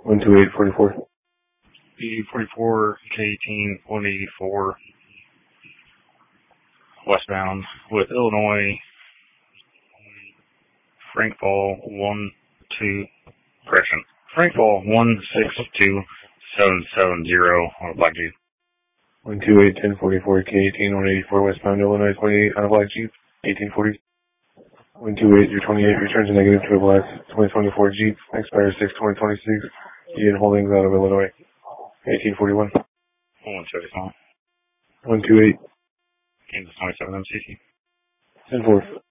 12844. B44 K18 184 westbound with Illinois, Frankfall 162770 on a black Jeep. 1281044 K18 184 westbound Illinois 28 on a black Jeep 1840. 128 returns a negative to a black 2024 Jeep, expires 6/2026, Ian Holdings out of Illinois 1841. 135. 128. Kansas 27 MCC. 10-4.